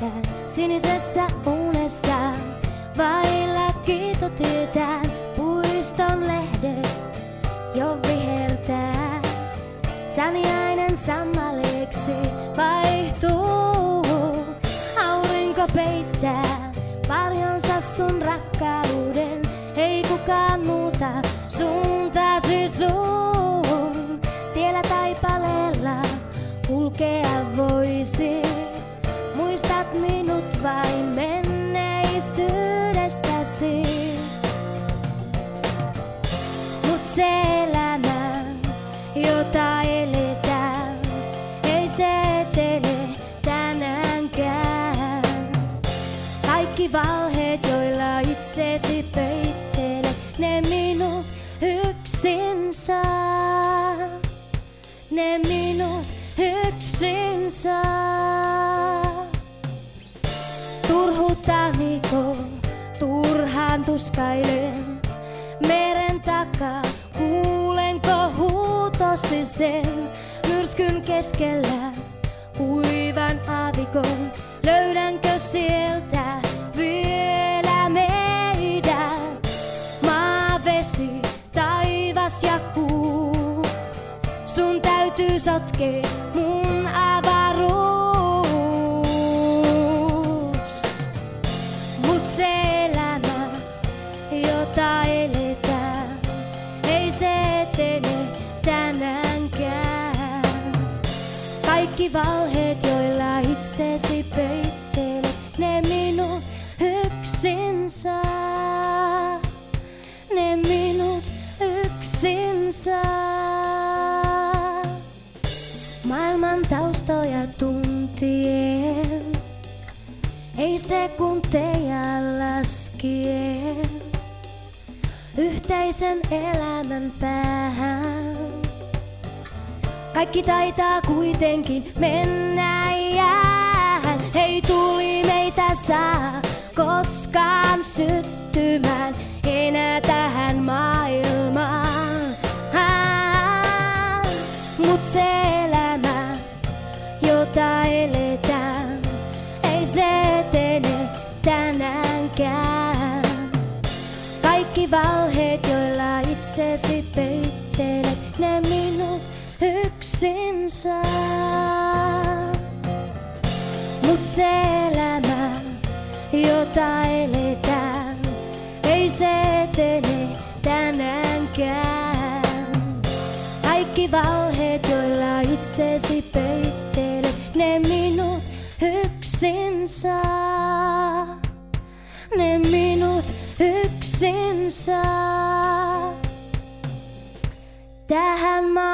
peittään sinisessä unessa. Vailla kiitotietä puiston lehdet jo vihertää. Saniainen sammaleeksi vaihtuu. Aurinko peittää varjonsa sun rakkauden. Ei kukaan muuta suuntaasi sun. Tiellä taipaleella kulkea voisi. Muistat minut vain menneisyydestäsi. Mut se elämä, jota eletään, ei se etene tänäänkään. Kaikki valheet, joilla itsesi peittelet, ne minut yksin saa. Ne minut yksin saa. Turhutaniko, turhaan tuskailen. Meren takaa kuulenko huutosi sen. Myrskyn keskellä kuivan aavikon. Löydänkö sieltä vielä meidät? Maa, vesi, taivas ja kuu. Sun täytyy sotkea mun avaruus. Mut se elämä, jota eletään, ei se etene tänäänkään. Kaikki valheet, joilla itsesi peittelet, ne minut yksin saa. Ne minut yksin saa. Maailman taustoja tuntien, ei sekunteja laskien, yhteisen elämän päähän. Kaikki taitaa kuitenkin mennä jäähän. Ei tuli meitä saa koskaan syttymään enää tähän maailmaan. Mut se elämä, jota eletään, ei se etene tänäänkään. Kaikki valheet, joilla itsesi peittelet, ne minut yksin saa. Mut se elämä, jota eletään, ei se etene tänäänkään. Kaikki valheet, joilla itsesi peittelet, ne minut yksin saa. Ne minut yksin saa. Tähän